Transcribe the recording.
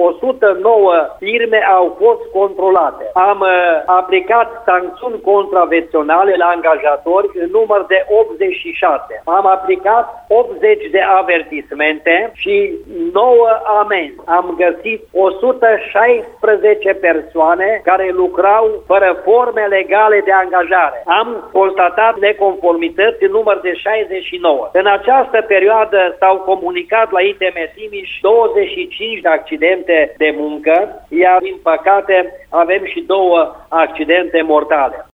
109 firme au fost controlate. Am aplicat sancțiuni contravenționale la angajatori în număr de 86. Am aplicat 80 de avertismente și 9 amenzi. Am găsit 116 persoane care lucrau fără forme legale de angajare. Am constatat neconformități în număr de 69. În această perioadă s-au comunicat la ITM Timiș 25 de accidente de muncă, iar din păcate avem și 2 accidente mortale.